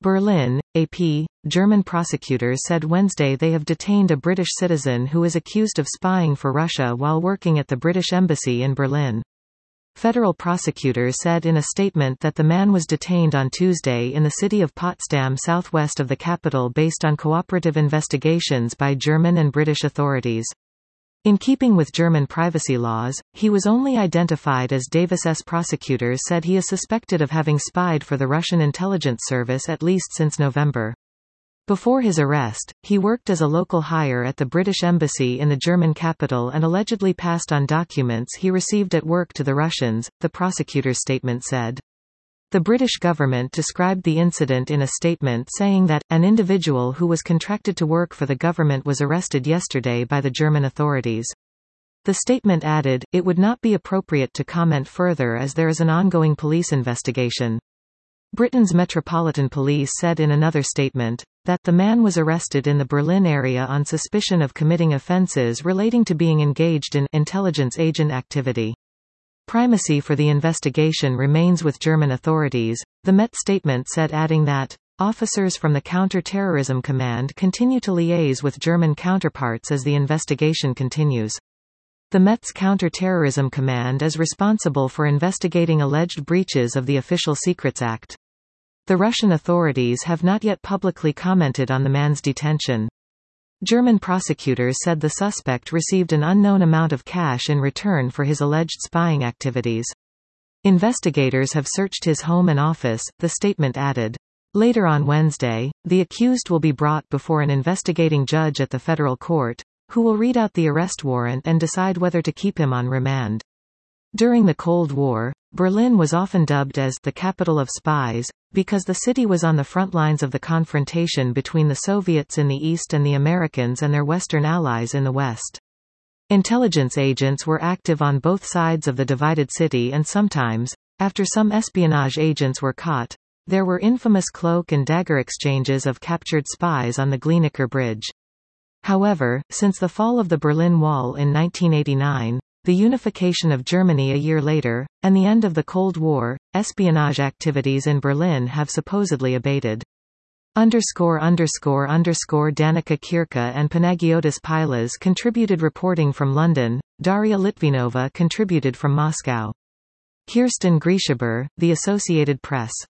Berlin, AP. German prosecutors said Wednesday they have detained a British citizen who is accused of spying for Russia while working at the British Embassy in Berlin. Federal prosecutors said in a statement that the man was detained on Tuesday in the city of Potsdam southwest of the capital based on cooperative investigations by German and British authorities. In keeping with German privacy laws, he was only identified as Davis. Prosecutors said he is suspected of having spied for the Russian intelligence service at least since November. Before his arrest, he worked as a local hire at the British Embassy in the German capital and allegedly passed on documents he received at work to the Russians, the prosecutor's statement said. The British government described the incident in a statement saying that, an individual who was contracted to work for the government was arrested yesterday by the German authorities. The statement added, it would not be appropriate to comment further as there is an ongoing police investigation. Britain's Metropolitan Police said in another statement, that the man was arrested in the Berlin area on suspicion of committing offences relating to being engaged in intelligence agent activity. Primacy for the investigation remains with German authorities, the Met statement said, adding that, officers from the Counter-Terrorism Command continue to liaise with German counterparts as the investigation continues. The Met's Counter-Terrorism Command is responsible for investigating alleged breaches of the Official Secrets Act. The Russian authorities have not yet publicly commented on the man's detention. German prosecutors said the suspect received an unknown amount of cash in return for his alleged spying activities. Investigators have searched his home and office, the statement added. Later on Wednesday, the accused will be brought before an investigating judge at the federal court, who will read out the arrest warrant and decide whether to keep him on remand. During the Cold War, Berlin was often dubbed as the capital of spies, because the city was on the front lines of the confrontation between the Soviets in the east and the Americans and their Western allies in the west. Intelligence agents were active on both sides of the divided city and sometimes, after some espionage agents were caught, there were infamous cloak and dagger exchanges of captured spies on the Glienicke Bridge. However, since the fall of the Berlin Wall in 1989, the unification of Germany a year later, and the end of the Cold War, espionage activities in Berlin have supposedly abated. Danica Kirka and Panagiotis Pilas contributed reporting from London, Daria Litvinova contributed from Moscow. Kirsten Grieshaber, The Associated Press.